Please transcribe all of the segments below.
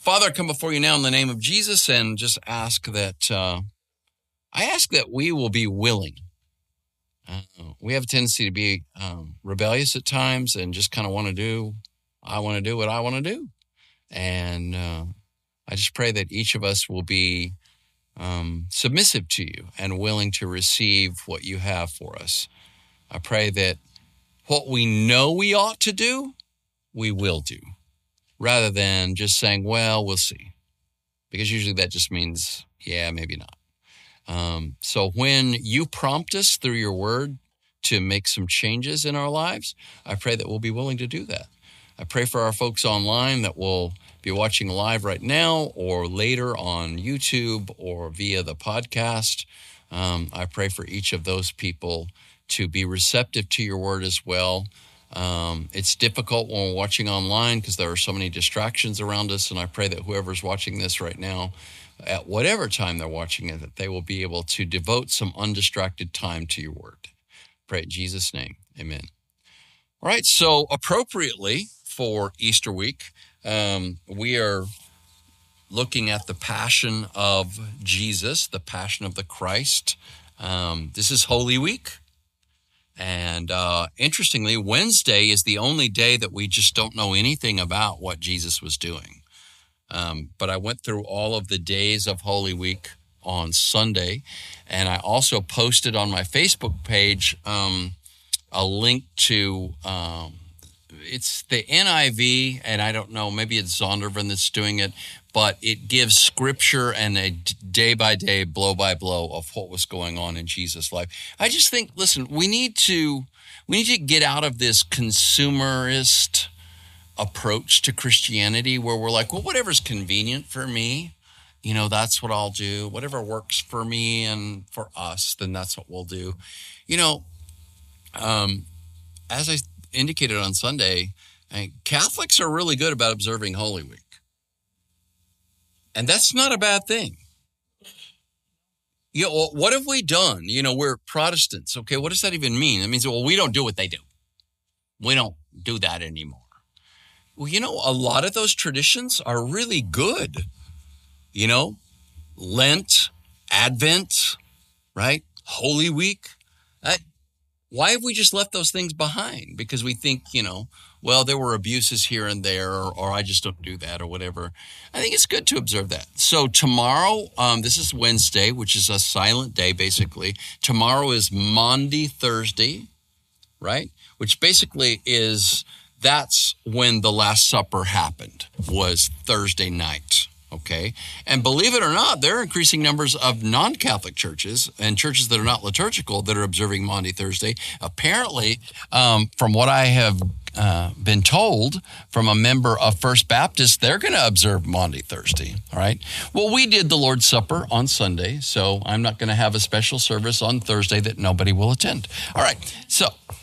Father, I come before you now in the name of Jesus and just ask that, I ask that we will be willing. We have a tendency to be rebellious at times and just kind of want to do what I want to do. And I just pray that each of us will be submissive to you and willing to receive what you have for us. I pray that what we know we ought to do, we will do, rather than just saying, well, we'll see. Because usually that just means, yeah, maybe not. So when you prompt us through your word to make some changes in our lives, I pray that we'll be willing to do that. I pray for our folks online that will be watching live right now or later on YouTube or via the podcast. I pray for each of those people to be receptive to your word as well. It's difficult when we're watching online because there are so many distractions around us, and I pray that whoever's watching this right now, at whatever time they're watching it, that they will be able to devote some undistracted time to your word. Pray in Jesus' name, amen. All right, so appropriately for Easter week, we are looking at the Passion of Jesus, the Passion of the Christ. This is Holy Week. And interestingly, Wednesday is the only day that we just don't know anything about what Jesus was doing. But I went through all of the days of Holy Week on Sunday, and I also posted on my Facebook page a link to, it's the NIV, and I don't know, maybe it's Zondervan that's doing it, but it gives scripture and a day-by-day, blow-by-blow of what was going on in Jesus' life. I just think, listen, we need to get out of this consumerist approach to Christianity where we're like, well, whatever's convenient for me, that's what I'll do. Whatever works for me and for us, then that's what we'll do. As I indicated on Sunday, Catholics are really good about observing Holy Week. And that's not a bad thing. What have we done? We're Protestants. Okay, what does that even mean? It means, well, we don't do what they do. We don't do that anymore. Well, a lot of those traditions are really good. Lent, Advent, right? Holy Week. Why have we just left those things behind? Because we think, well, there were abuses here and there, or I just don't do that or whatever. I think it's good to observe that. So tomorrow, this is Wednesday, which is a silent day, basically. Tomorrow is Maundy Thursday, right? Which basically that's when the Last Supper happened, was Thursday night. Okay. And believe it or not, there are increasing numbers of non-Catholic churches and churches that are not liturgical that are observing Maundy Thursday. Apparently, from what I have been told from a member of First Baptist, they're going to observe Maundy Thursday. All right. Well, we did the Lord's Supper on Sunday, so I'm not going to have a special service on Thursday that nobody will attend. All right. So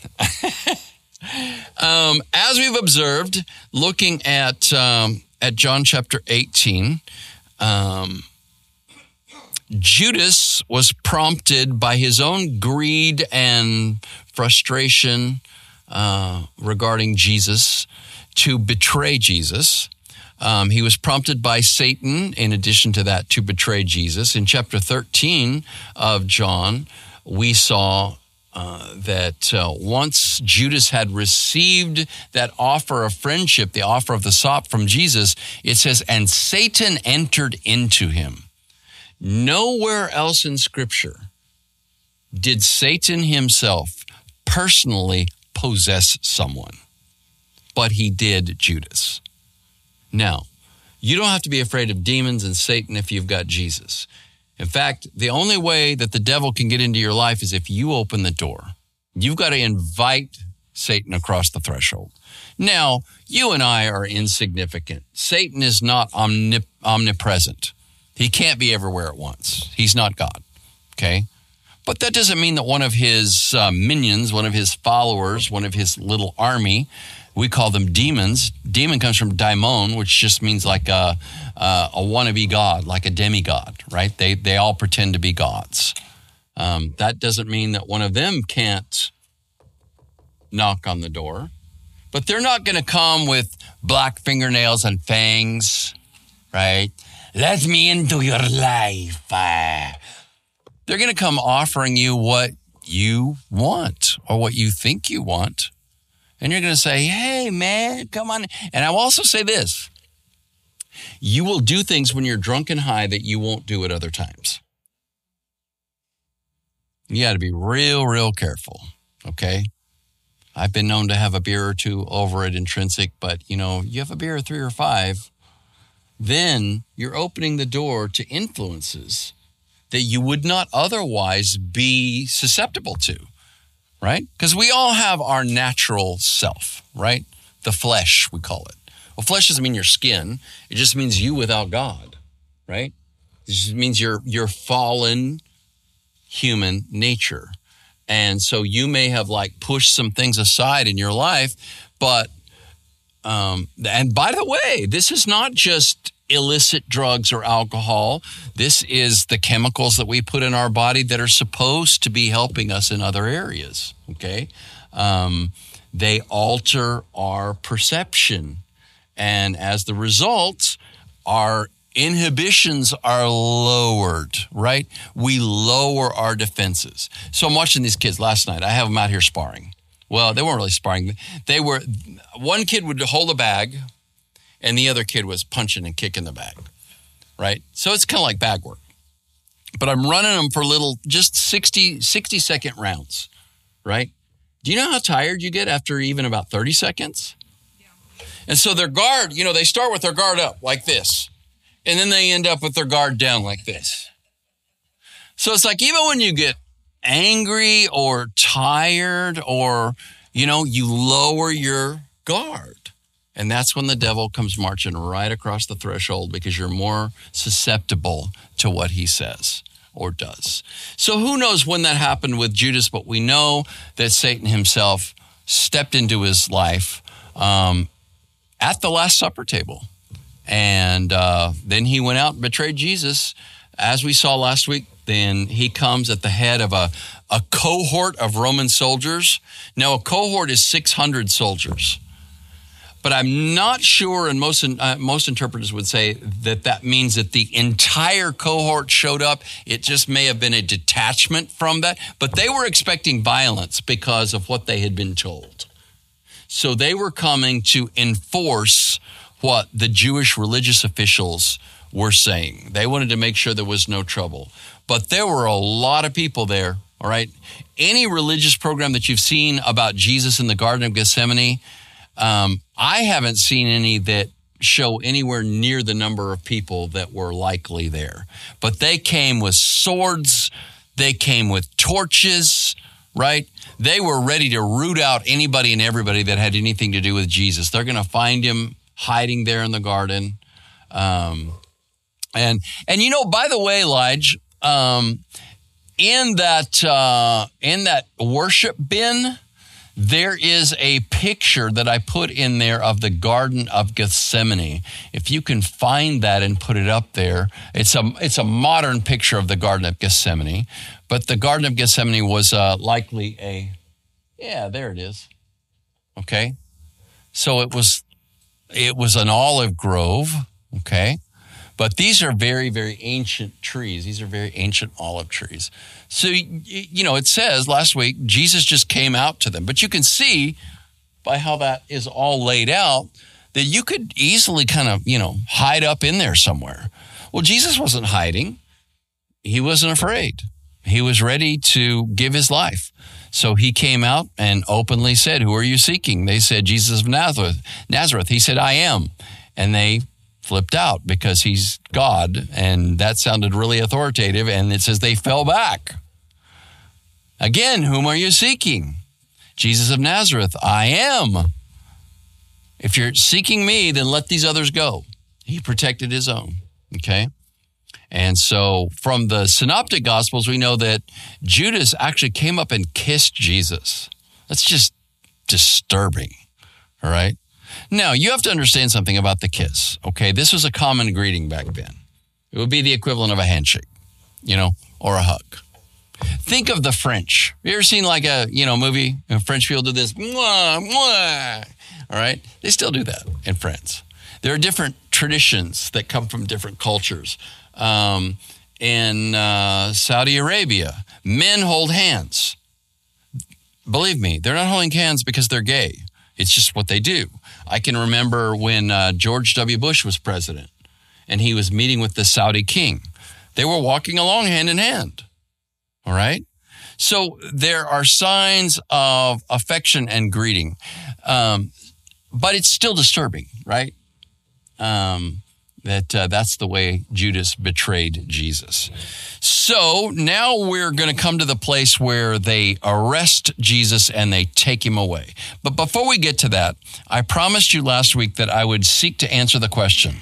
as we've observed, looking at John chapter 18, Judas was prompted by his own greed and frustration regarding Jesus to betray Jesus. He was prompted by Satan, in addition to that, to betray Jesus. In chapter 13 of John, we saw that once Judas had received that offer of friendship, the offer of the sop from Jesus, it says, and Satan entered into him. Nowhere else in Scripture did Satan himself personally possess someone, but he did Judas. Now, you don't have to be afraid of demons and Satan if you've got Jesus. In fact, the only way that the devil can get into your life is if you open the door. You've got to invite Satan across the threshold. Now, you and I are insignificant. Satan is not omnipresent. He can't be everywhere at once. He's not God, okay? But that doesn't mean that one of his minions, one of his followers, one of his little army, we call them demons. Demon comes from daimon, which just means like a wannabe god, like a demigod, right? They all pretend to be gods. That doesn't mean that one of them can't knock on the door, but they're not going to come with black fingernails and fangs, right? Let me into your life. They're going to come offering you what you want or what you think you want. And you're going to say, hey, man, come on. And I will also say this. You will do things when you're drunk and high that you won't do at other times. You got to be real, real careful, okay? I've been known to have a beer or two over at Intrinsic, but, you have a beer or 3 or 5, then you're opening the door to influences that you would not otherwise be susceptible to, right? Because we all have our natural self, right? The flesh, we call it. Well, flesh doesn't mean your skin. It just means you without God, right? It just means your fallen human nature. And so you may have pushed some things aside in your life, but, and by the way, this is not just illicit drugs or alcohol. This is the chemicals that we put in our body that are supposed to be helping us in other areas, okay? They alter our perception. And as the result, our inhibitions are lowered, right? We lower our defenses. So I'm watching these kids last night. I have them out here sparring. Well, they weren't really sparring. One kid would hold a bag and the other kid was punching and kicking the bag, right? So it's kind of like bag work. But I'm running them for just 60-second rounds, right? Do you know how tired you get after even about 30 seconds? And so their guard, they start with their guard up like this. And then they end up with their guard down like this. So it's like even when you get angry or tired or, you lower your guard. And that's when the devil comes marching right across the threshold because you're more susceptible to what he says or does. So who knows when that happened with Judas, but we know that Satan himself stepped into his life at the Last Supper table. And then he went out and betrayed Jesus. As we saw last week, then he comes at the head of a cohort of Roman soldiers. Now, a cohort is 600 soldiers. But I'm not sure, and most interpreters would say that means that the entire cohort showed up. It just may have been a detachment from that. But they were expecting violence because of what they had been told. So they were coming to enforce what the Jewish religious officials were saying. They wanted to make sure there was no trouble. But there were a lot of people there, all right? Any religious program that you've seen about Jesus in the Garden of Gethsemane, I haven't seen any that show anywhere near the number of people that were likely there. But they came with swords. They came with torches, right? They were ready to root out anybody and everybody that had anything to do with Jesus. They're going to find him hiding there in the garden. And by the way, Lige, in that worship bin, there is a picture that I put in there of the Garden of Gethsemane. If you can find that and put it up there, it's a modern picture of the Garden of Gethsemane. But the Garden of Gethsemane was likely there it is. Okay, so it was an olive grove. Okay. But these are very, very ancient trees. These are very ancient olive trees. So, it says last week, Jesus just came out to them. But you can see by how that is all laid out that you could easily kind of, hide up in there somewhere. Well, Jesus wasn't hiding. He wasn't afraid. He was ready to give his life. So he came out and openly said, "Who are you seeking?" They said, "Jesus of Nazareth." He said, "I am." And they flipped out because he's God, and that sounded really authoritative, and it says they fell back. Again, "Whom are you seeking?" "Jesus of Nazareth." "I am." "If you're seeking me, then let these others go." He protected his own, okay? And so from the Synoptic Gospels, we know that Judas actually came up and kissed Jesus. That's just disturbing, all right? Now, you have to understand something about the kiss, okay? This was a common greeting back then. It would be the equivalent of a handshake, or a hug. Think of the French. You ever seen a movie? French people do this, mwah, mwah, all right? They still do that in France. There are different traditions that come from different cultures. In Saudi Arabia, men hold hands. Believe me, they're not holding hands because they're gay. It's just what they do. I can remember when George W. Bush was president and he was meeting with the Saudi king. They were walking along hand in hand. All right? So there are signs of affection and greeting. But it's still disturbing, right? That's the way Judas betrayed Jesus. So now we're going to come to the place where they arrest Jesus and they take him away. But before we get to that, I promised you last week that I would seek to answer the question.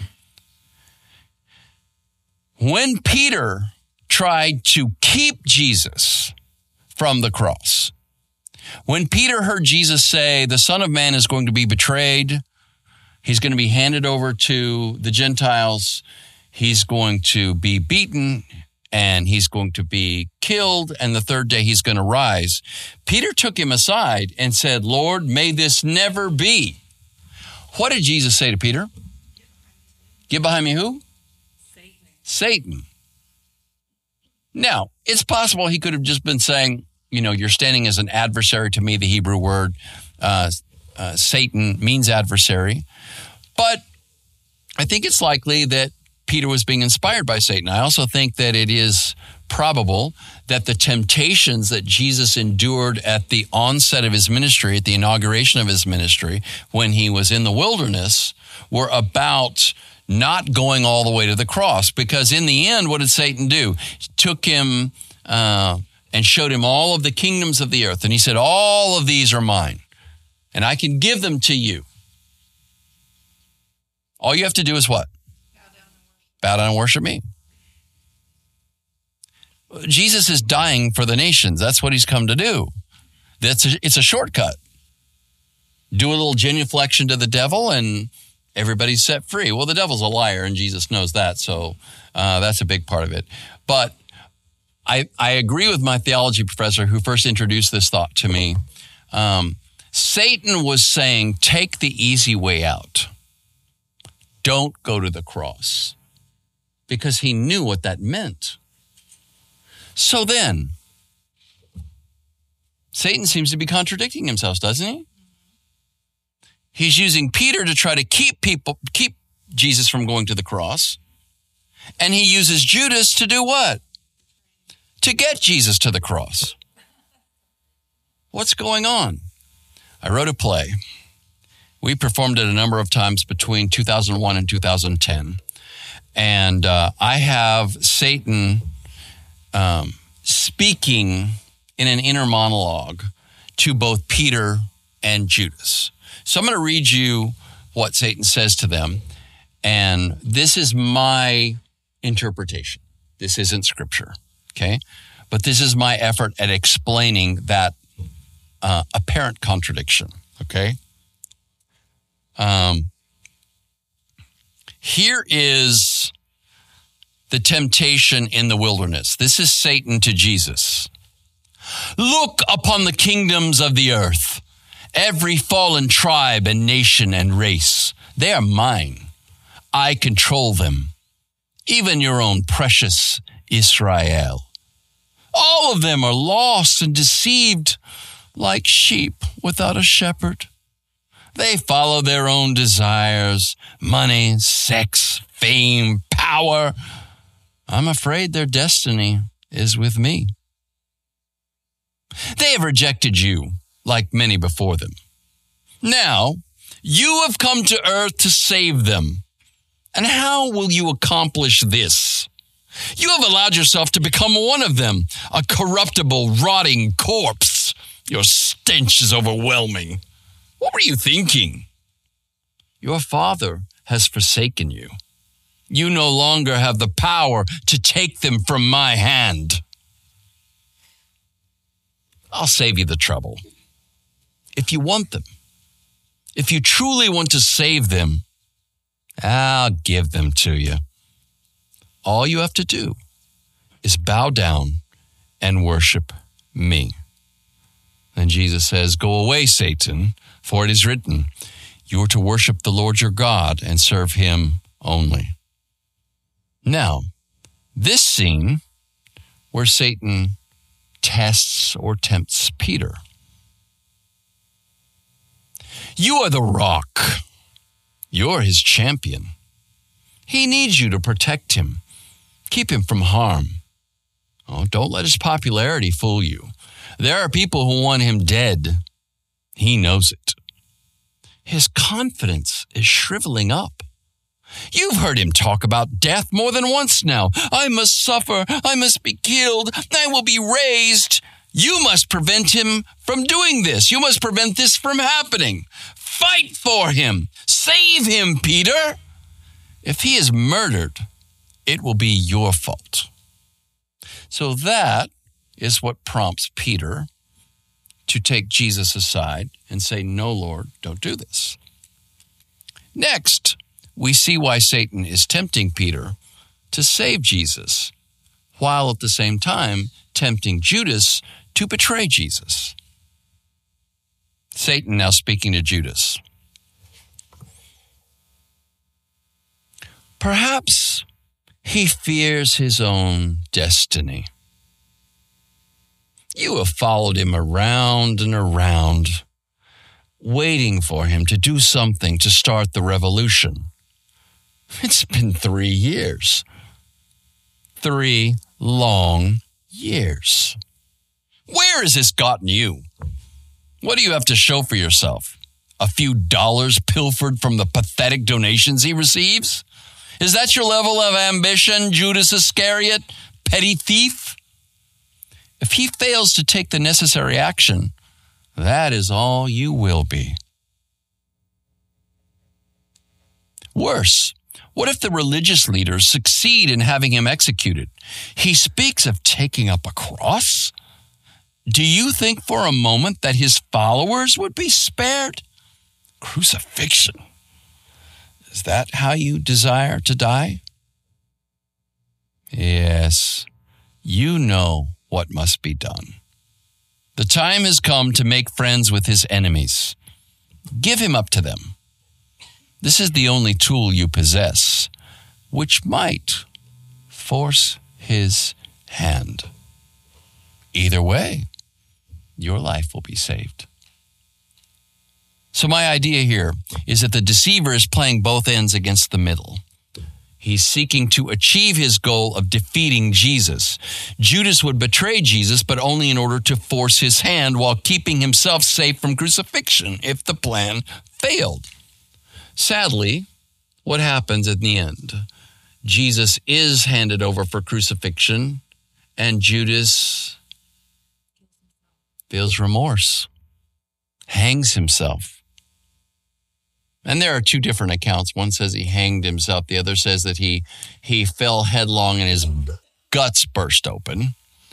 When Peter tried to keep Jesus from the cross, when Peter heard Jesus say, the Son of Man is going to be betrayed, he's going to be handed over to the Gentiles. He's going to be beaten and he's going to be killed. And the third day he's going to rise. Peter took him aside and said, Lord, may this never be. What did Jesus say to Peter? Get behind me who? Satan. Now, it's possible he could have just been saying, you're standing as an adversary to me, the Hebrew word. Satan means adversary. But I think it's likely that Peter was being inspired by Satan. I also think that it is probable that the temptations that Jesus endured at the onset of his ministry, at the inauguration of his ministry, when he was in the wilderness, were about not going all the way to the cross. Because in the end, what did Satan do? He took him and showed him all of the kingdoms of the earth. And he said, all of these are mine, and I can give them to you. All you have to do is what? Bow down and worship me. Jesus is dying for the nations. That's what he's come to do. It's a shortcut. Do a little genuflection to the devil and everybody's set free. Well, the devil's a liar and Jesus knows that. So that's a big part of it. But I agree with my theology professor who first introduced this thought to me. Satan was saying, take the easy way out. Don't go to the cross. Because he knew what that meant. So then, Satan seems to be contradicting himself, doesn't he? He's using Peter to try to keep Jesus from going to the cross. And he uses Judas to do what? To get Jesus to the cross. What's going on? I wrote a play. We performed it a number of times between 2001 and 2010. And I have Satan speaking in an inner monologue to both Peter and Judas. So I'm going to read you what Satan says to them. And this is my interpretation. This isn't scripture, okay? But this is my effort at explaining that apparent contradiction, okay? Here is the temptation in the wilderness. This is Satan to Jesus. Look upon the kingdoms of the earth, every fallen tribe and nation and race. They are mine. I control them. Even your own precious Israel. All of them are lost and deceived like sheep without a shepherd. They follow their own desires, money, sex, fame, power. I'm afraid their destiny is with me. They have rejected you like many before them. Now, you have come to earth to save them. And how will you accomplish this? You have allowed yourself to become one of them, a corruptible, rotting corpse. Your stench is overwhelming. What were you thinking? Your father has forsaken you. You no longer have the power to take them from my hand. I'll save you the trouble. If you want them, if you truly want to save them, I'll give them to you. All you have to do is bow down and worship me. And Jesus says, go away, Satan, for it is written, You are to worship the Lord your God and serve him only. Now, this scene where Satan tests or tempts Peter. You are the rock. You're his champion. He needs you to protect him. Keep him from harm. Oh, don't let his popularity fool you. There are people who want him dead. He knows it. His confidence is shriveling up. You've heard him talk about death more than once now. I must suffer. I must be killed. I will be raised. You must prevent him from doing this. You must prevent this from happening. Fight for him. Save him, Peter. If he is murdered, it will be your fault. So that is what prompts Peter to take Jesus aside and say, no, Lord, don't do this. Next, we see why Satan is tempting Peter to save Jesus, while at the same time tempting Judas to betray Jesus. Satan now speaking to Judas. Perhaps he fears his own destiny. You have followed him around and around, waiting for him to do something to start the revolution. It's been 3 years. 3 long years. Where has this gotten you? What do you have to show for yourself? A few dollars pilfered from the pathetic donations he receives? Is that your level of ambition, Judas Iscariot, petty thief? If he fails to take the necessary action, that is all you will be. Worse, what if the religious leaders succeed in having him executed? He speaks of taking up a cross. Do you think for a moment that his followers would be spared? Crucifixion. Is that how you desire to die? Yes, you know what must be done. The time has come to make friends with his enemies. Give him up to them. This is the only tool you possess, which might force his hand. Either way, your life will be saved. So my idea here is that the deceiver is playing both ends against the middle. He's seeking to achieve his goal of defeating Jesus. Judas would betray Jesus, but only in order to force his hand while keeping himself safe from crucifixion if the plan failed. Sadly, what happens in the end? Jesus is handed over for crucifixion, and Judas feels remorse, hangs himself. And there are 2 different accounts. One says he hanged himself. The other says that he fell headlong and his guts burst open.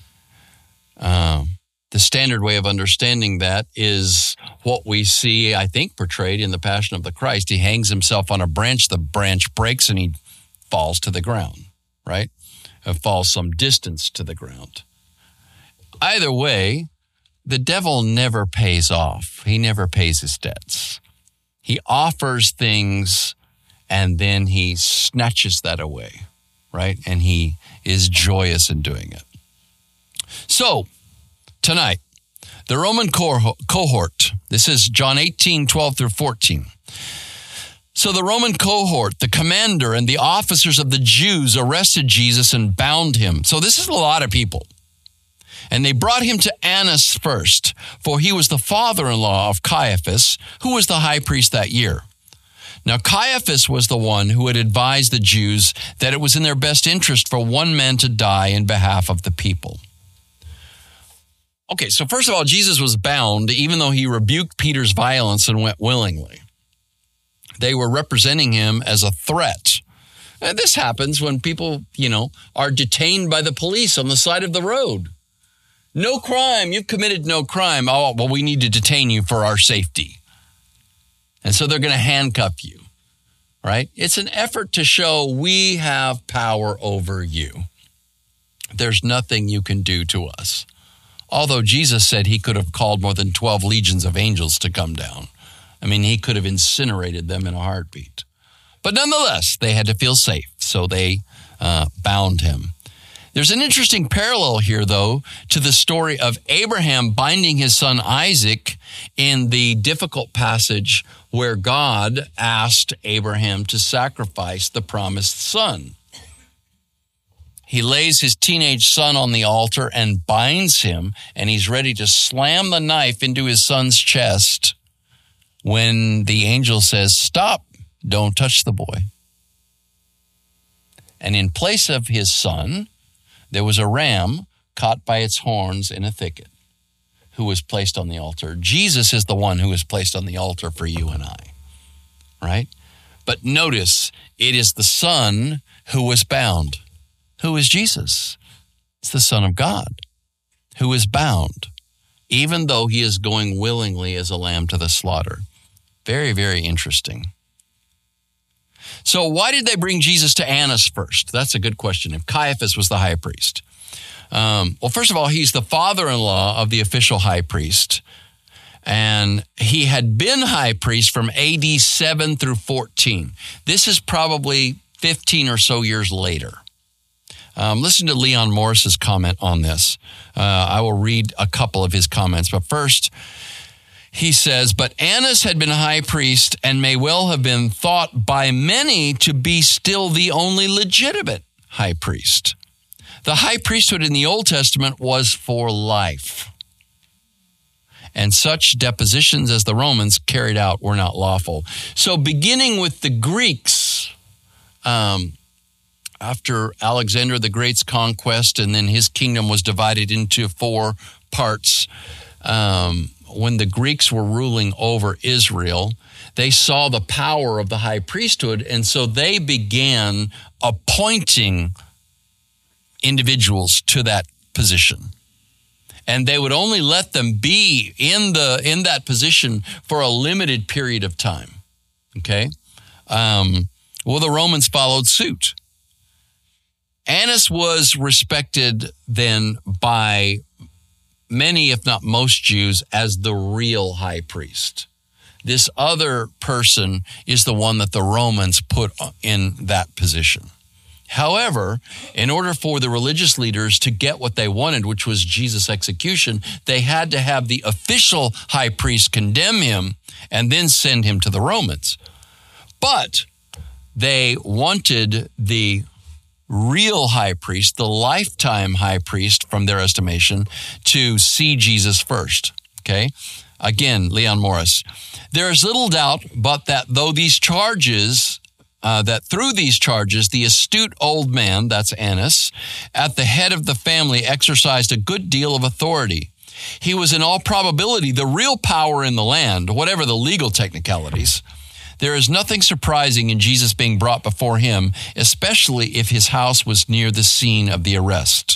The standard way of understanding that is what we see, I think, portrayed in the Passion of the Christ. He hangs himself on a branch. The branch breaks and he falls to the ground, right? It falls some distance to the ground. Either way, the devil never pays off. He never pays his debts. He offers things and then he snatches that away, right? And he is joyous in doing it. So, tonight, the Roman cohort, this is John 18, 12 through 14. So the Roman cohort, the commander and the officers of the Jews arrested Jesus and bound him. So this is a lot of people. And they brought him to Annas first, for he was the father-in-law of Caiaphas, who was the high priest that year. Now Caiaphas was the one who had advised the Jews that it was in their best interest for one man to die in behalf of the people. Okay, so first of all, Jesus was bound, even though he rebuked Peter's violence and went willingly. They were representing him as a threat. And this happens when people, are detained by the police on the side of the road. No crime. You've committed no crime. Oh, well, we need to detain you for our safety. And so they're going to handcuff you, right? It's an effort to show we have power over you. There's nothing you can do to us. Although Jesus said he could have called more than 12 legions of angels to come down. I mean, he could have incinerated them in a heartbeat. But nonetheless, they had to feel safe, so they bound him. There's an interesting parallel here, though, to the story of Abraham binding his son Isaac in the difficult passage where God asked Abraham to sacrifice the promised son. He lays his teenage son on the altar and binds him, and he's ready to slam the knife into his son's chest when the angel says, "Stop, don't touch the boy." And in place of his son, there was a ram caught by its horns in a thicket who was placed on the altar. Jesus is the one who was placed on the altar for you and I, right? But notice, it is the Son who was bound. Who is Jesus? It's the Son of God who is bound, even though he is going willingly as a lamb to the slaughter. Very, very interesting. So why did they bring Jesus to Annas first? That's a good question. If Caiaphas was the high priest. Well, first of all, he's the father-in-law of the official high priest. And he had been high priest from AD 7 through 14. This is probably 15 or so years later. Listen to Leon Morris's comment on this. I will read a couple of his comments. But first, he says, "But Annas had been high priest and may well have been thought by many to be still the only legitimate high priest. The high priesthood in the Old Testament was for life, and such depositions as the Romans carried out were not lawful." So beginning with the Greeks, after Alexander the Great's conquest, and then his kingdom was divided into 4 parts, when the Greeks were ruling over Israel, they saw the power of the high priesthood, and so they began appointing individuals to that position. And they would only let them be in that position for a limited period of time. Okay? Well, the Romans followed suit. Annas was respected then by many, if not most Jews, as the real high priest. This other person is the one that the Romans put in that position. However, in order for the religious leaders to get what they wanted, which was Jesus' execution, they had to have the official high priest condemn him and then send him to the Romans. But they wanted the real high priest, the lifetime high priest from their estimation, to see Jesus first. Okay? Again, Leon Morris. "There is little doubt but that through these charges, the astute old man," that's Annas, "at the head of the family exercised a good deal of authority. He was in all probability the real power in the land, whatever the legal technicalities. There is nothing surprising in Jesus being brought before him, especially if his house was near the scene of the arrest."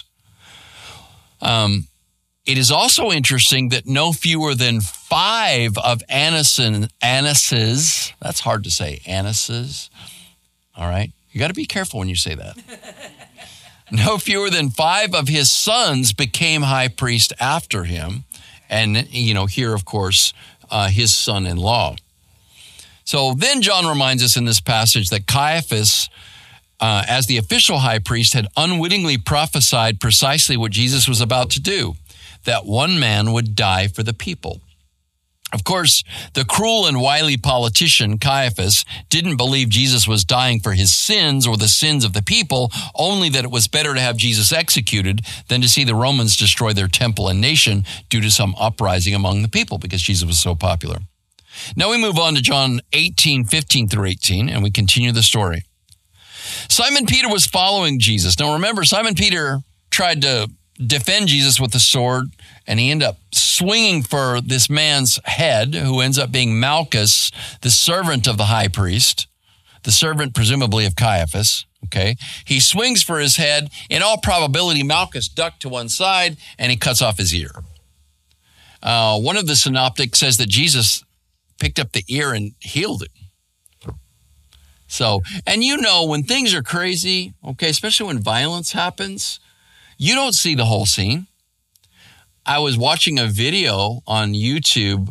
It is also interesting that no fewer than 5 of Annas's, that's hard to say, Annas's, all right? You got to be careful when you say that. No fewer than 5 of his sons became high priest after him. And, here, of course, his son-in-law. So then John reminds us in this passage that Caiaphas, as the official high priest, had unwittingly prophesied precisely what Jesus was about to do, that one man would die for the people. Of course, the cruel and wily politician, Caiaphas, didn't believe Jesus was dying for his sins or the sins of the people, only that it was better to have Jesus executed than to see the Romans destroy their temple and nation due to some uprising among the people because Jesus was so popular. Now we move on to John 18:15 through 18, and we continue the story. Simon Peter was following Jesus. Now remember, Simon Peter tried to defend Jesus with the sword, and he ended up swinging for this man's head, who ends up being Malchus, the servant of the high priest, the servant presumably of Caiaphas. Okay, he swings for his head. In all probability, Malchus ducked to one side, and he cuts off his ear. One of the synoptics says that Jesus picked up the ear and healed it. So, and when things are crazy, okay, especially when violence happens, you don't see the whole scene. I was watching a video on YouTube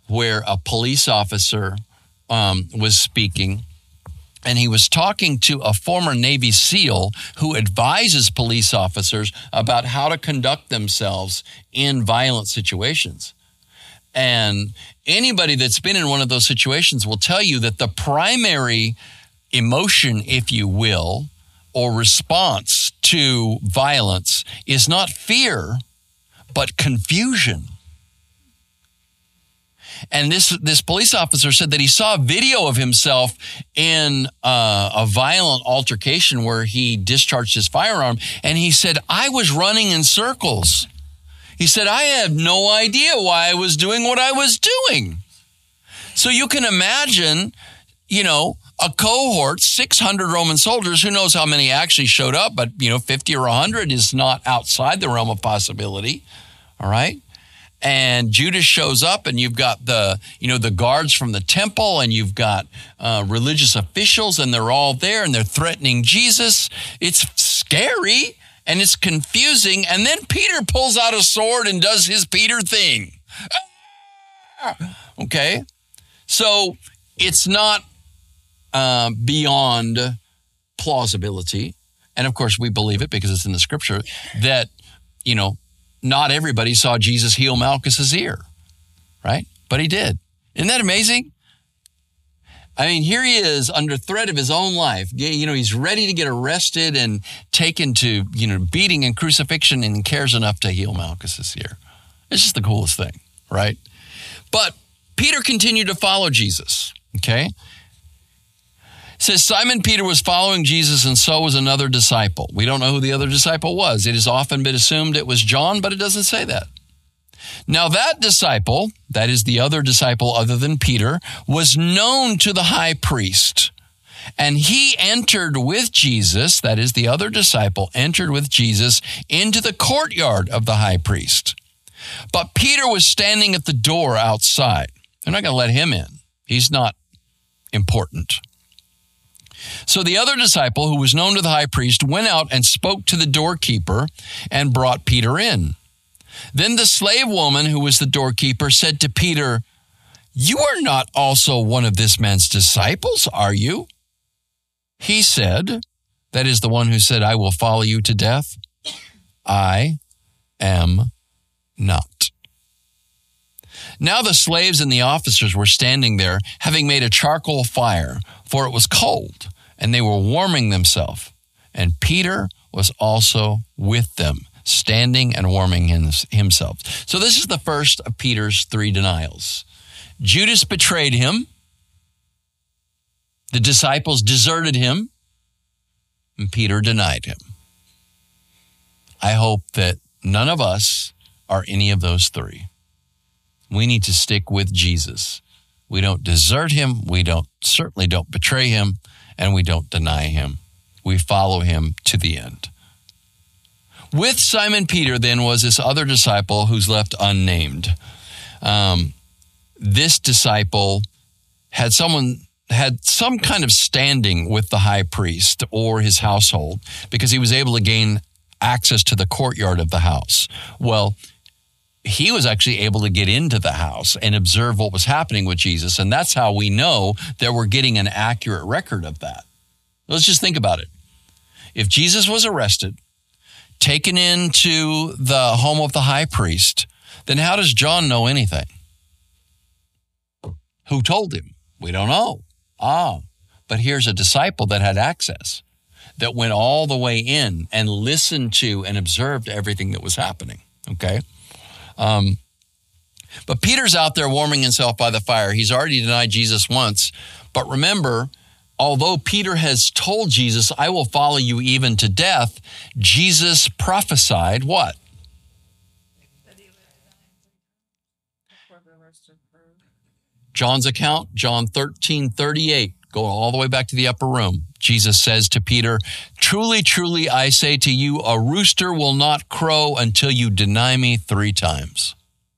where a police officer was speaking, and he was talking to a former Navy SEAL who advises police officers about how to conduct themselves in violent situations. And anybody that's been in one of those situations will tell you that the primary emotion, if you will, or response to violence is not fear, but confusion. And this police officer said that he saw a video of himself in a violent altercation where he discharged his firearm. And he said, I was running in circles. He said, I had no idea why I was doing what I was doing. So you can imagine, a cohort, 600 Roman soldiers, who knows how many actually showed up, but, 50 or 100 is not outside the realm of possibility. All right. And Judas shows up, and you've got the guards from the temple, and you've got religious officials, and they're all there, and they're threatening Jesus. It's scary, and it's confusing. And then Peter pulls out a sword and does his Peter thing. Okay? So it's not beyond plausibility. And of course, we believe it because it's in the scripture that, not everybody saw Jesus heal Malchus's ear, right? But he did. Isn't that amazing? I mean, here he is under threat of his own life. He's ready to get arrested and taken to, beating and crucifixion, and cares enough to heal Malchus's ear. It's just the coolest thing, right? But Peter continued to follow Jesus, okay? It says, Simon Peter was following Jesus, and so was another disciple. We don't know who the other disciple was. It has often been assumed it was John, but it doesn't say that. Now that disciple, that is the other disciple other than Peter, was known to the high priest. And he entered with Jesus, that is the other disciple, entered with Jesus into the courtyard of the high priest. But Peter was standing at the door outside. They're not going to let him in. He's not important. So the other disciple, who was known to the high priest, went out and spoke to the doorkeeper and brought Peter in. Then the slave woman, who was the doorkeeper, said to Peter, "You are not also one of this man's disciples, are you?" He said, that is the one who said, "I will follow you to death," "I am not." Now the slaves and the officers were standing there, having made a charcoal fire, for it was cold, and they were warming themselves. And Peter was also with them, standing and warming himself. So this is the first of Peter's three denials. Judas betrayed him. The disciples deserted him. And Peter denied him. I hope that none of us are any of those three. We need to stick with Jesus. We don't desert him. We certainly don't betray him, and we don't deny him. We follow him to the end. With Simon Peter, then, was this other disciple who's left unnamed. This disciple had some kind of standing with the high priest or his household because he was able to gain access to the courtyard of the house. Well, he was actually able to get into the house and observe what was happening with Jesus. And that's how we know that we're getting an accurate record of that. Let's just think about it. If Jesus was arrested, taken into the home of the high priest, then how does John know anything? Who told him? We don't know. But here's a disciple that had access, that went all the way in and listened to and observed everything that was happening. Okay? But Peter's out there warming himself by the fire. He's already denied Jesus once. But remember, although Peter has told Jesus, "I will follow you even to death," Jesus prophesied what? John's account, John 13:38, go all the way back to the upper room. Jesus says to Peter, "Truly, truly, I say to you, a rooster will not crow until you deny me 3 times.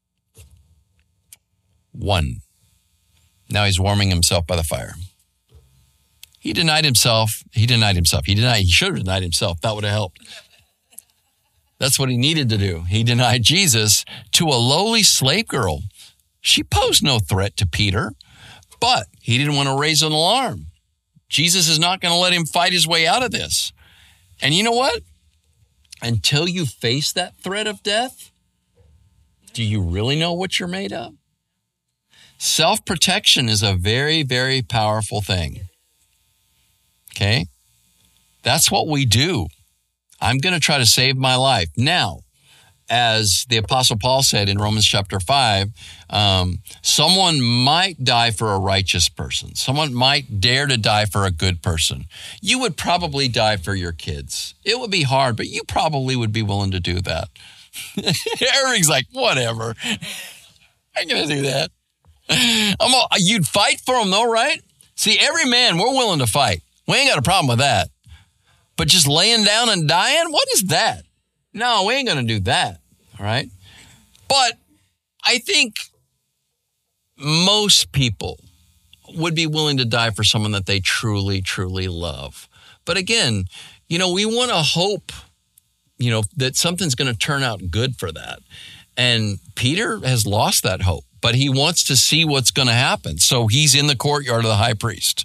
1. Now he's warming himself by the fire. He denied himself. He should have denied himself. That would have helped. That's what he needed to do. He denied Jesus to a lowly slave girl. She posed no threat to Peter, but he didn't want to raise an alarm. Jesus is not going to let him fight his way out of this. And you know what? Until you face that threat of death, do you really know what you're made of? Self-protection is a very, very powerful thing. Okay? That's what we do. I'm going to try to save my life. Now, as the Apostle Paul said in Romans chapter 5, someone might die for a righteous person. Someone might dare to die for a good person. You would probably die for your kids. It would be hard, but you probably would be willing to do that. Eric's like, whatever. I'm going to do that. You'd fight for them though, right? See, every man, we're willing to fight. We ain't got a problem with that. But just laying down and dying, what is that? No, we ain't going to do that. All right. But I think most people would be willing to die for someone that they truly, truly love. But again, we want to hope, that something's going to turn out good for that. And Peter has lost that hope, but he wants to see what's going to happen. So he's in the courtyard of the high priest.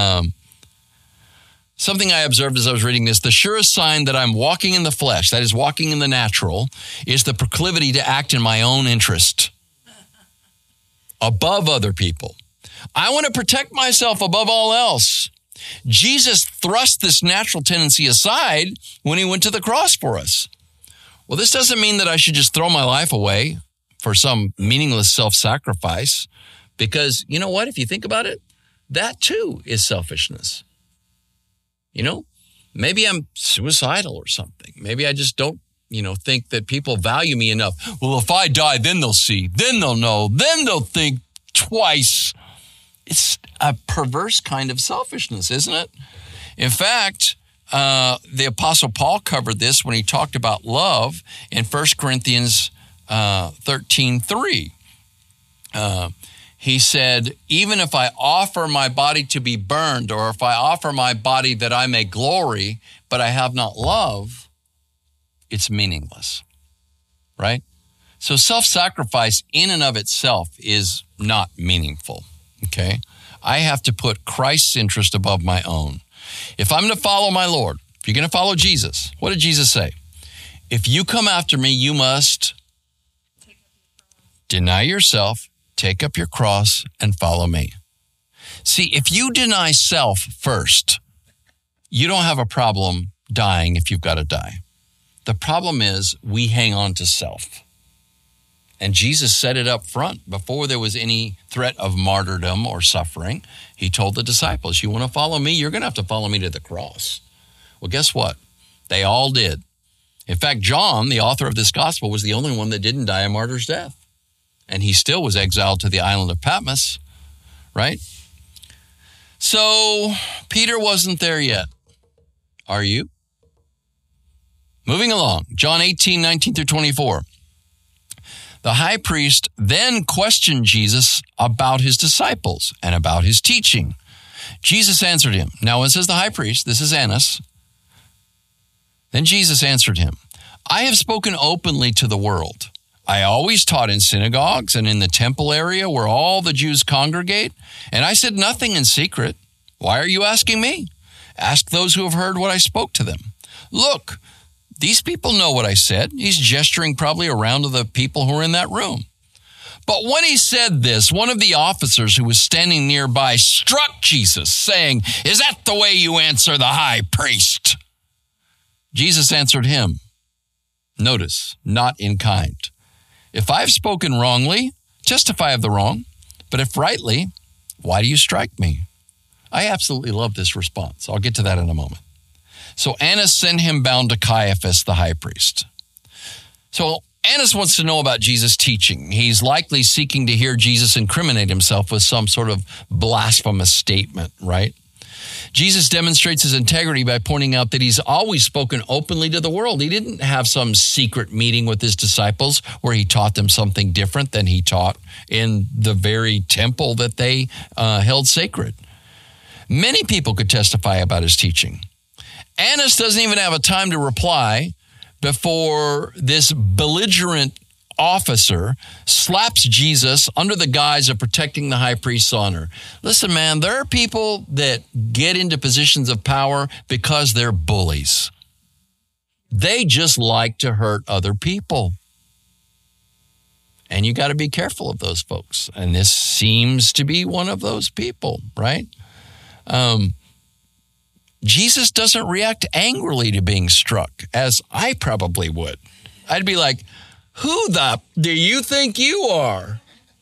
Something I observed as I was reading this, the surest sign that I'm walking in the flesh, that is walking in the natural, is the proclivity to act in my own interest above other people. I want to protect myself above all else. Jesus thrust this natural tendency aside when he went to the cross for us. Well, this doesn't mean that I should just throw my life away for some meaningless self-sacrifice, because you know what? If you think about it, that too is selfishness. Maybe I'm suicidal or something. Maybe I just don't, think that people value me enough. Well, if I die, then they'll see, then they'll know, then they'll think twice. It's a perverse kind of selfishness, isn't it? In fact, the Apostle Paul covered this when he talked about love in 1 Corinthians 13:3. He said, even if I offer my body to be burned, or if I offer my body that I may glory, but I have not love, it's meaningless, right? So self-sacrifice in and of itself is not meaningful, okay? I have to put Christ's interest above my own. If I'm to follow my Lord, if you're going to follow Jesus, what did Jesus say? If you come after me, you must deny yourself, take up your cross, and follow me. See, if you deny self first, you don't have a problem dying if you've got to die. The problem is we hang on to self. And Jesus set it up front before there was any threat of martyrdom or suffering. He told the disciples, you want to follow me? You're going to have to follow me to the cross. Well, guess what? They all did. In fact, John, the author of this gospel, was the only one that didn't die a martyr's death. And he still was exiled to the island of Patmos, right? So Peter wasn't there yet. Are you? Moving along, John 18:19-24. The high priest then questioned Jesus about his disciples and about his teaching. Jesus answered him. Now, when it says the high priest, this is Annas. Then Jesus answered him, I have spoken openly to the world. I always taught in synagogues and in the temple area where all the Jews congregate, and I said nothing in secret. Why are you asking me? Ask those who have heard what I spoke to them. Look, these people know what I said. He's gesturing probably around to the people who are in that room. But when he said this, one of the officers who was standing nearby struck Jesus, saying, Is that the way you answer the high priest? Jesus answered him, notice, not in kind. If I've spoken wrongly, testify of the wrong. But if rightly, why do you strike me? I absolutely love this response. I'll get to that in a moment. So Annas sent him bound to Caiaphas, the high priest. So Annas wants to know about Jesus' teaching. He's likely seeking to hear Jesus incriminate himself with some sort of blasphemous statement, right? Jesus demonstrates his integrity by pointing out that he's always spoken openly to the world. He didn't have some secret meeting with his disciples where he taught them something different than he taught in the very temple that they held sacred. Many people could testify about his teaching. Annas doesn't even have a time to reply before this belligerent officer slaps Jesus under the guise of protecting the high priest's honor. Listen, man, there are people that get into positions of power because they're bullies. They just like to hurt other people. And you got to be careful of those folks. And this seems to be one of those people, right? Jesus doesn't react angrily to being struck, as I probably would. I'd be like, who the do you think you are?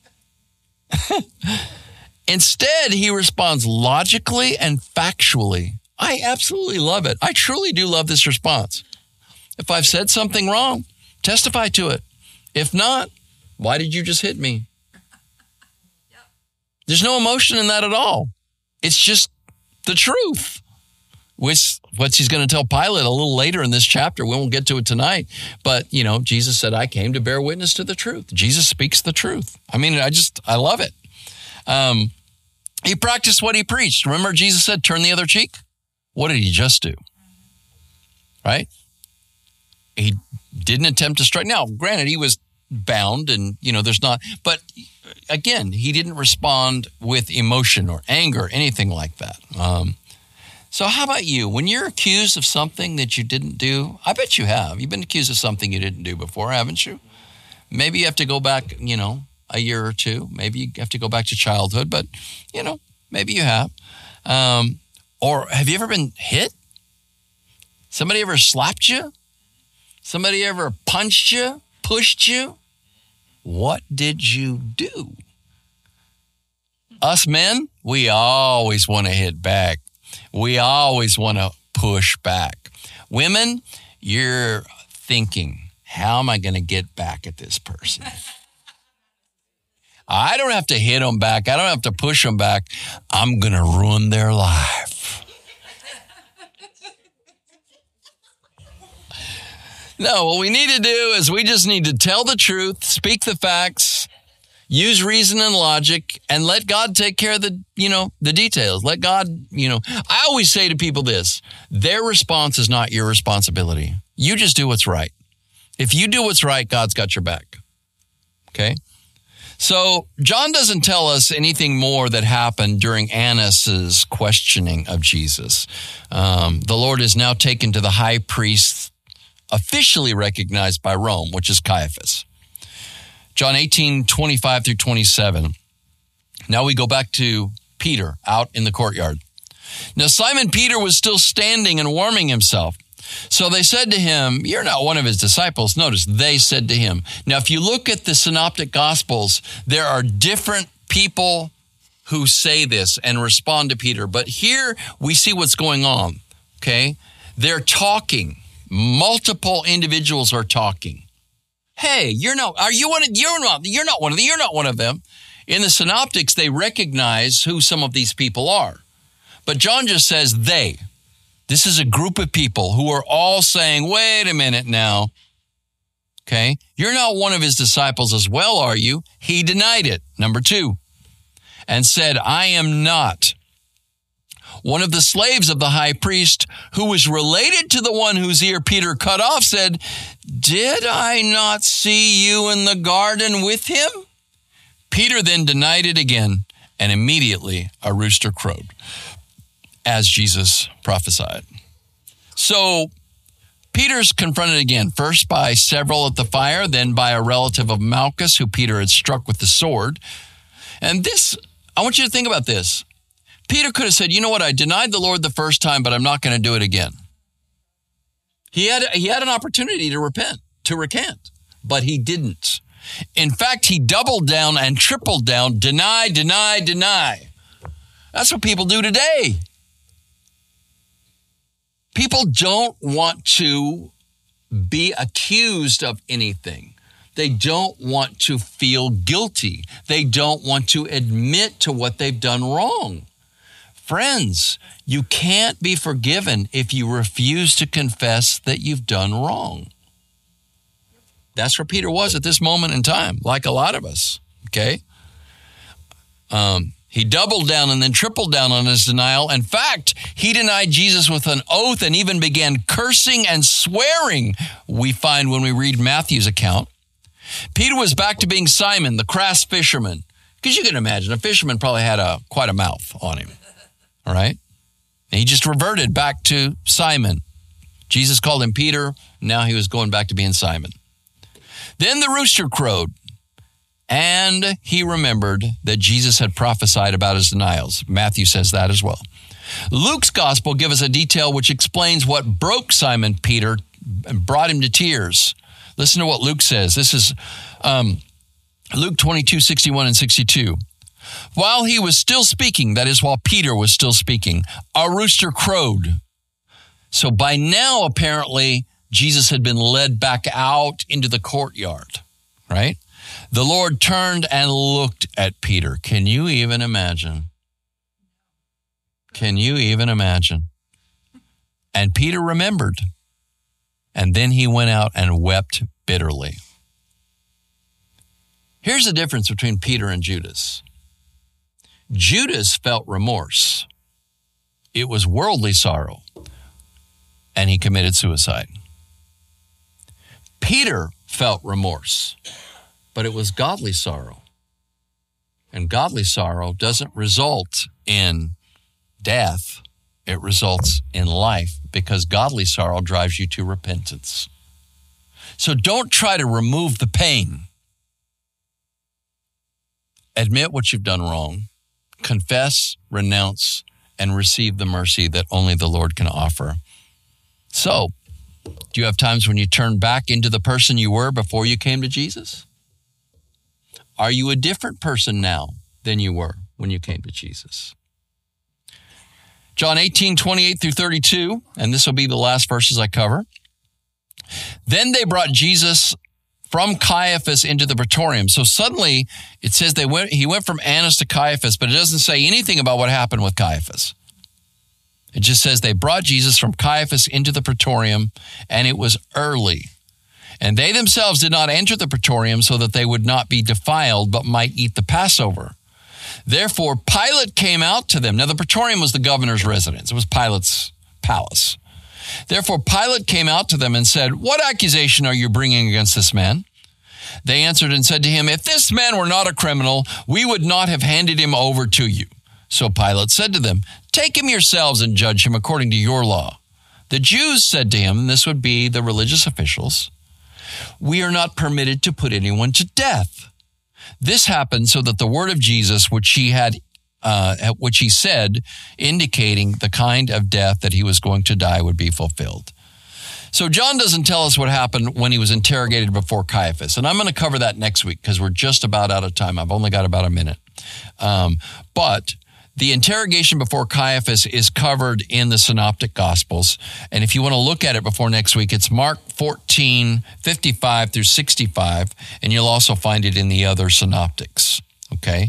Instead, he responds logically and factually. I absolutely love it. I truly do love this response. If I've said something wrong, testify to it. If not, why did you just hit me? There's no emotion in that at all. It's just the truth. Which what he's going to tell Pilate a little later in this chapter. We won't get to it tonight. But, Jesus said, I came to bear witness to the truth. Jesus speaks the truth. I mean, I love it. He practiced what he preached. Remember, Jesus said, turn the other cheek? What did he just do? Right? He didn't attempt to strike. Now, granted, he was bound and, there's not. But again, he didn't respond with emotion or anger, anything like that. So how about you? When you're accused of something that you didn't do, I bet you have. You've been accused of something you didn't do before, haven't you? Maybe you have to go back, a year or two. Maybe you have to go back to childhood, but, maybe you have. Or have you ever been hit? Somebody ever slapped you? Somebody ever punched you, pushed you? What did you do? Us men, we always want to hit back. We always want to push back. Women, you're thinking, how am I going to get back at this person? I don't have to hit them back. I don't have to push them back. I'm going to ruin their life. No, what we need to do is we just need to tell the truth, speak the facts, use reason and logic, and let God take care of the details. Let God, I always say to people this, their response is not your responsibility. You just do what's right. If you do what's right, God's got your back. Okay? So John doesn't tell us anything more that happened during Annas's questioning of Jesus. The Lord is now taken to the high priest, officially recognized by Rome, which is Caiaphas. John 18:25 through 27. Now we go back to Peter out in the courtyard. Now Simon Peter was still standing and warming himself. So they said to him, you're not one of his disciples. Notice, they said to him. Now, if you look at the synoptic gospels, there are different people who say this and respond to Peter. But here we see what's going on, okay? They're talking. Multiple individuals are talking. Hey, you're not one of them. In the synoptics, they recognize who some of these people are. But John just says they. This is a group of people who are all saying, wait a minute now. Okay. You're not one of his disciples as well, are you? He denied it. Number 2, and said, I am not. One of the slaves of the high priest, who was related to the one whose ear Peter cut off, said, did I not see you in the garden with him? Peter then denied it again, and immediately a rooster crowed, as Jesus prophesied. So Peter's confronted again, first by several at the fire, then by a relative of Malchus, who Peter had struck with the sword. And this, I want you to think about this. Peter could have said, you know what, I denied the Lord the first time, but I'm not going to do it again. He had an opportunity to recant, but he didn't. In fact, he doubled down and tripled down, deny, deny, deny. That's what people do today. People don't want to be accused of anything. They don't want to feel guilty. They don't want to admit to what they've done wrong. Friends, you can't be forgiven if you refuse to confess that you've done wrong. That's where Peter was at this moment in time, like a lot of us, okay? He doubled down and then tripled down on his denial. In fact, he denied Jesus with an oath and even began cursing and swearing, we find when we read Matthew's account. Peter was back to being Simon, the crass fisherman. Because you can imagine, a fisherman probably had quite a mouth on him. All right? And he just reverted back to Simon. Jesus called him Peter. Now he was going back to being Simon. Then the rooster crowed, and he remembered that Jesus had prophesied about his denials. Matthew says that as well. Luke's gospel gives us a detail which explains what broke Simon Peter and brought him to tears. Listen to what Luke says. This is Luke 22, 61 and 62. While he was still speaking, that is, while Peter was still speaking, a rooster crowed. So by now, apparently, Jesus had been led back out into the courtyard, right? The Lord turned and looked at Peter. Can you even imagine? Can you even imagine? And Peter remembered. And then he went out and wept bitterly. Here's the difference between Peter and Judas. Judas felt remorse. It was worldly sorrow, and he committed suicide. Peter felt remorse, but it was godly sorrow. And godly sorrow doesn't result in death. It results in life, because godly sorrow drives you to repentance. So don't try to remove the pain. Admit what you've done wrong. Confess, renounce, and receive the mercy that only the Lord can offer. So, do you have times when you turn back into the person you were before you came to Jesus? Are you a different person now than you were when you came to Jesus? John 18, 28 through 32, and this will be the last verses I cover. Then they brought Jesus from Caiaphas into the praetorium. So suddenly, it says he went from Annas to Caiaphas, but it doesn't say anything about what happened with Caiaphas. It just says they brought Jesus from Caiaphas into the praetorium, and it was early. And they themselves did not enter the praetorium so that they would not be defiled, but might eat the Passover. Therefore, Pilate came out to them. Now, the praetorium was the governor's residence. It was Pilate's palace. Therefore, Pilate came out to them and said, "What accusation are you bringing against this man?" They answered and said to him, "If this man were not a criminal, we would not have handed him over to you." So Pilate said to them, "Take him yourselves and judge him according to your law." The Jews said to him, and this would be the religious officials, "We are not permitted to put anyone to death." This happened so that the word of Jesus, which he said, indicating the kind of death that he was going to die, would be fulfilled. So John doesn't tell us what happened when he was interrogated before Caiaphas. And I'm going to cover that next week because we're just about out of time. I've only got about a minute. But the interrogation before Caiaphas is covered in the Synoptic Gospels. And if you want to look at it before next week, it's Mark 14, 55 through 65. And you'll also find it in the other Synoptics. Okay?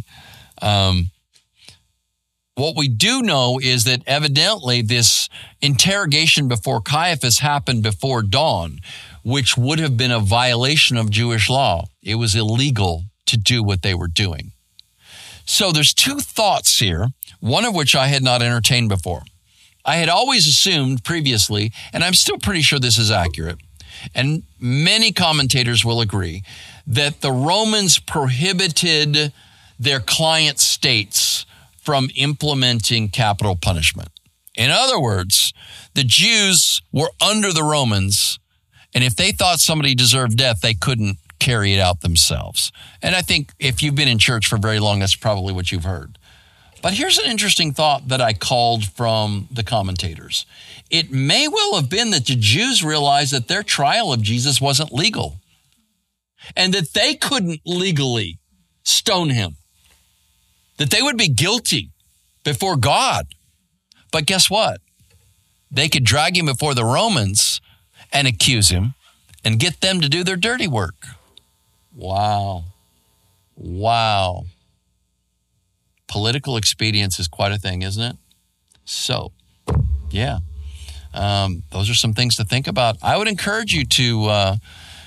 What we do know is that evidently this interrogation before Caiaphas happened before dawn, which would have been a violation of Jewish law. It was illegal to do what they were doing. So there's two thoughts here, one of which I had not entertained before. I had always assumed previously, and I'm still pretty sure this is accurate, and many commentators will agree, that the Romans prohibited their client states from implementing capital punishment. In other words, the Jews were under the Romans, and if they thought somebody deserved death, they couldn't carry it out themselves. And I think if you've been in church for very long, that's probably what you've heard. But here's an interesting thought that I called from the commentators. It may well have been that the Jews realized that their trial of Jesus wasn't legal and that they couldn't legally stone him, that they would be guilty before God. But guess what? They could drag him before the Romans and accuse him and get them to do their dirty work. Wow. Wow. Political expedience is quite a thing, isn't it? So, yeah. Those are some things to think about. I would encourage you to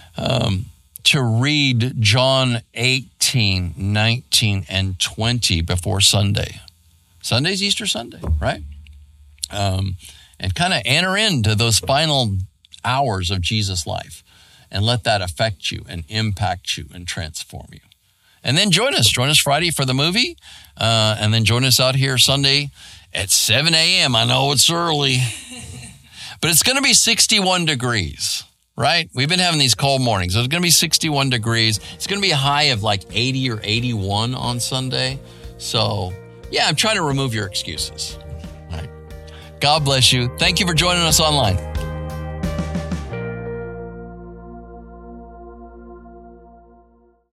read John 18, 19, and 20 before Sunday. Sunday's Easter Sunday, right? And kind of enter into those final hours of Jesus' life. and let that affect you and impact you and transform you. And then join us Friday for the movie, and then join us out here Sunday at 7 a.m. I know it's early, but it's going to be 61 degrees, right? We've been having these cold mornings. So it's going to be 61 degrees. It's going to be a high of like 80 or 81 on Sunday. So, yeah, I'm trying to remove your excuses. All right. God bless you. Thank you for joining us online.